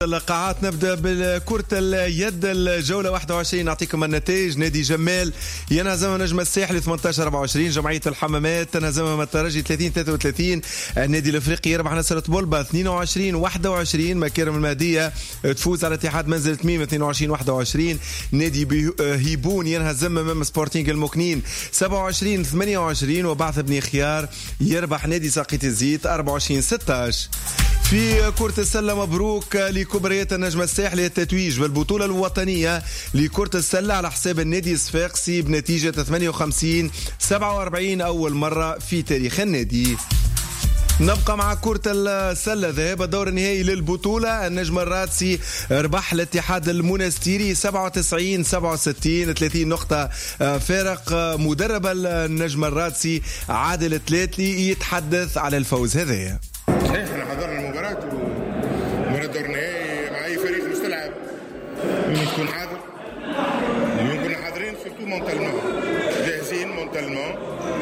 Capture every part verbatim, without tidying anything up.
القاعات نبدا بالكرة اليد الجولة واحد وعشرين. نعطيكم النتائج. نادي جمال ينهزم نجم الساحلي ثمانية عشر أربعة وعشرين. جمعية الحمامات تنهزم الترجي ثلاثين ثلاثة وثلاثين. النادي الافريقي يربح نصرة بولبا اثنين وعشرين واحد وعشرين. مكارم المهدية تفوز على اتحاد منزل تميم اثنين وعشرين واحد وعشرين. نادي هيبون ينهزم امام سبورتينغ المكنين سبعة وعشرين ثمانية وعشرين. وبعث بن خيار يربح نادي ساقية الزيت أربعة وعشرين ستة عشر. في كرة السلة مبروك لكبريات النجم الساحلي التتويج بالبطولة الوطنية لكرة السلة على حساب النادي الصفاقسي بنتيجة ثمانية وخمسين سبعة وأربعين أول مرة في تاريخ النادي. نبقى مع كرة السلة ذهاب الدور النهائي للبطولة. النجم الرادسي ربح الاتحاد المنستيري سبعة وتسعين سبعة وستين ثلاثين نقطة فارق. مدرب النجم الرادسي عادل تلاتلي يتحدث على الفوز هذا. صحيح احنا حضرنا المباراة ومباراة دور النهائي مع اي فريق مستلعب انه تكون حاضر. اليوم كنا حاضرين سورتو مونتالمون جاهزين مونتالمون.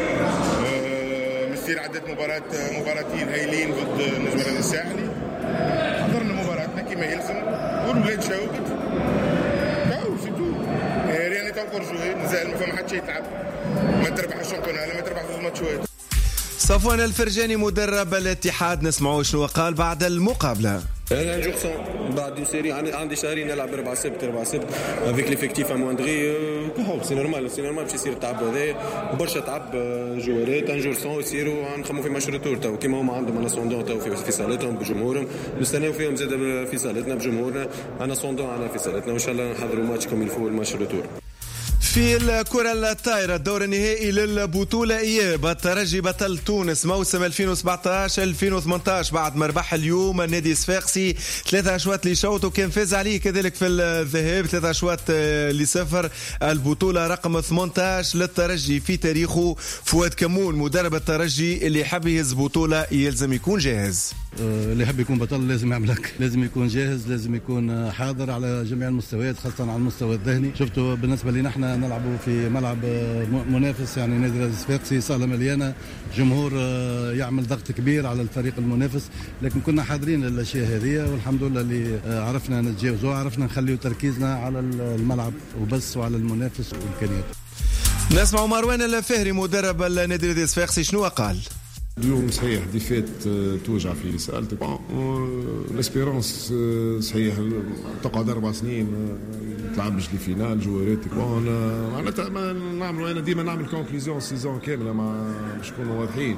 مستير عدت مباراة مباراتين هايلين ضد النجم الرياضي الساحلي. حضرنا مباراتنا كما يلزم والولاد شاوبت كاو سيتو رياني تنقر جوي مازال ما فما حد شي يتلعب. ما تربح الشامبيونال لما تربح في الماتشات. صفوان الفرجاني مدرب الاتحاد نسمعوا شنو قال بعد المقابله. انا نجوخ بعد اون سيري عندي شهرين نلعب اربع سبت اربع سبت افيك ليفيكتيف امواندغي سي نورمال سي نورمال باش يصير التعب هذا برشا تعب جوارات ان جور سون يصيروا نخموا في ماتش روتور تو كيما هما عندهم انا سوندون تو في في صالتهم بجمهورهم نستناو فيهم زاد في صالتنا بجمهورنا انا سوندون انا في صالتنا وان شاء الله نحضروا ماتش كوم يلفو الماتش روتور. في الكرة الطايرة الدور النهائي للبطولة إياب الترجي بطل تونس موسم ألفين وسبعة عشر ألفين وثمانية عشر بعد ما ربح اليوم النادي الصفاقسي ثلاثة أشواط لشوط وكان فاز عليه كذلك في الذهاب ثلاثة أشواط لصفر. البطولة رقم ثمانية عشر للترجي في تاريخه. فؤاد كمون مدرب الترجي اللي يحب يهز بطولة يلزم يكون جاهز. اللي يحب يكون بطل لازم يعملك لازم يكون جاهز لازم يكون حاضر على جميع المستويات خاصة على المستوى الذهني. شفتوا بالنسبة لنا احنا نلعبوا في ملعب منافس يعني نادي الصفاقسي صالة مليانة جمهور يعمل ضغط كبير على الفريق المنافس لكن كنا حاضرين للأشياء هذه والحمد لله اللي عرفنا نتجاوزوا عرفنا نخلي تركيزنا على الملعب وبس وعلى المنافس وإمكانياته. نسمع مروان الفهري مدرب النادي الصفاقسي شنو قال. اليوم صحيح ديفيت توجع في سألتك الاسبيرونس صحيح تقعد أربع سنين تلعبش لي فينال جواراتك معناتها ما نعملوا أنا ديما نعمل كونكليزيون سيزون كاملة مع باش نكونوا واضحين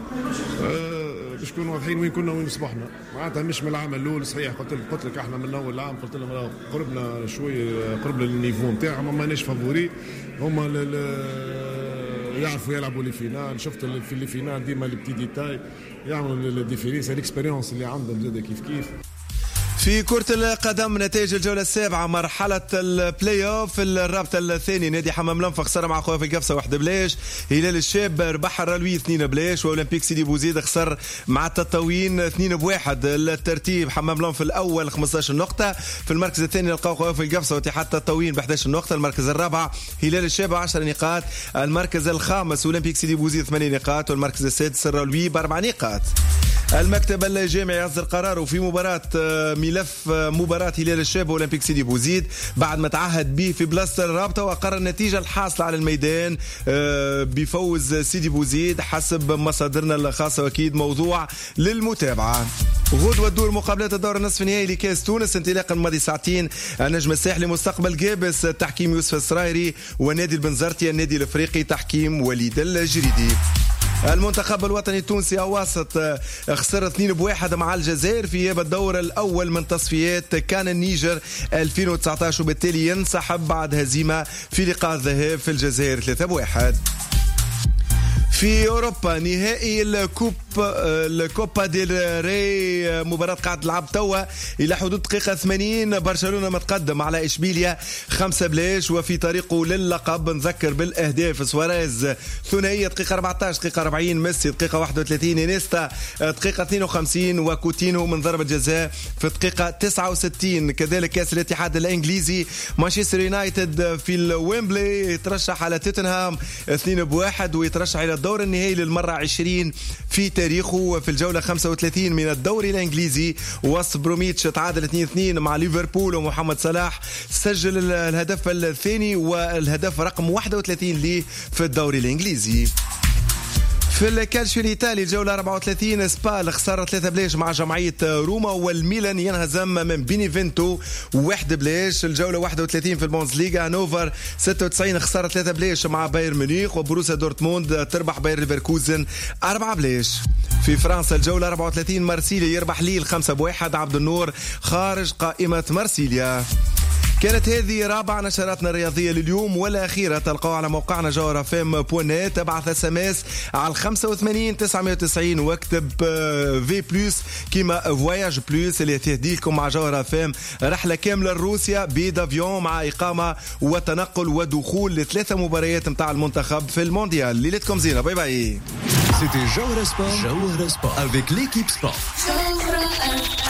باش نكونوا واضحين وين كنا وين صبحنا معناتها مش من العام الأول. صحيح قلت لك قلت لك احنا من أول العام قلت لهم قربنا شوية قربنا للنيفو نتاعهم ما ماناش فافوري هما يعرفوا يلعبوا لي فينال. شفت في اللي فينال ديما لي بتي ديتاي يعملوا الديفيرينس الاكسبيريونس اللي عندهم زاد كيف كيف. في كرة القدم نتائج الجولة السابعة مرحلة البلاي اوف في الرابطة الثاني. نادي حمام لنفخ خسر مع خويا في القفصة واحد بلاش. هلال الشاب ربح الرلوي اثنين بلاش. واولمبيك سيدي بوزيد خسر مع التطاوين اثنين بواحد. الترتيب حمام لنفخ الأول خمسة عشر نقطة. في المركز الثاني نلقاو خويا في القفصة واتحاد التطاوين ب احد عشر نقطة. المركز الرابع هلال الشاب عشر نقاط. المركز الخامس اولمبيك سيدي بوزيد ثمانية نقاط. والمركز السادس الرلوي بأربع نقاط. المكتب الجامعي يصدر قراره في مباراة ملف مباراة هلال الشاب وأولمبيك سيدي بوزيد بعد ما تعهد به في بلاصة الرابطة وقرر النتيجة الحاصلة على الميدان بفوز سيدي بوزيد حسب مصادرنا الخاصة وأكيد موضوع للمتابعة. غدوة تدور مقابلات الدور النصف النهائي لكاس تونس انطلاقا ماضي ساعتين. النجم الساحلي مستقبل جابس تحكيم يوسف السرايري ونادي البنزرتي النادي الافريقي تحكيم وليد الجريدي. المنتخب الوطني التونسي أواسط خسر اثنين بواحد مع الجزائر في إياب الدور الأول من تصفيات كان النيجر ألفين وتسعة عشر وبالتالي ينسحب بعد هزيمة في لقاء الذهاب في الجزائر ثلاثة بواحد. في أوروبا نهائي الكوب الكوبا ديل ري مباراة قاعد تلعب توا إلى حدود دقيقة ثمانين. برشلونة متقدم على إشبيليا خمسة بلاش وفي طريقه للقب. نذكر بالأهداف سواريز ثنائية دقيقة أربعة عشر دقيقة أربعين ميسي دقيقة واحد وثلاثين إنيستا دقيقة اثنين وخمسين وكوتينو من ضربة جزاء في الدقيقة تسعة وستين. كذلك كأس الاتحاد الإنجليزي مانشستر يونايتد في الويمبلي يترشح على توتنهام اثنين بواحد ويترشح إلى الدور النهائي للمرة عشرين في تاريخه. في الجولة خمسة وثلاثين من الدوري الإنجليزي وست بروميتش تعادل اثنين اثنين مع ليفربول، ومحمد صلاح سجل الهدف الثاني والهدف رقم واحد وثلاثين ليه في الدوري الإنجليزي. في الكالشيو الإيطالي الجولة أربعة وثلاثين سبال خسارة ثلاثة بلاش مع جمعية روما، والميلان ينهزم من بينيفنتو واحد بلاش. الجولة واحد وثلاثين في البونز ليغا هانوفر ستة وتسعين خسارة ثلاثة بلاش مع بايرن ميونخ، وبروسيا دورتموند تربح باير ليفركوزن أربعة بلاش. في فرنسا الجولة أربعة وثلاثين مارسيليا يربح ليل خمسة بواحد، عبد النور خارج قائمة مارسيليا. كانت هذه رابع نشراتنا الرياضية لليوم والأخيرة، تلقاها على موقعنا جوهر اف ام دوت نت. ابعث اس ام اس على خمسة وثمانين تسعمائة وتسعين واكتب في بلس كيما فواياج بلس اللي تهدي لكم مع جوهر اف ام رحلة كاملة لروسيا بيدافيون مع إقامة وتنقل ودخول لثلاثة مباريات متاع المنتخب في المونديال. ليلتكم زينة، باي باي. C'était Jawhara Sport, Jawhara Sport avec l'équipe sport.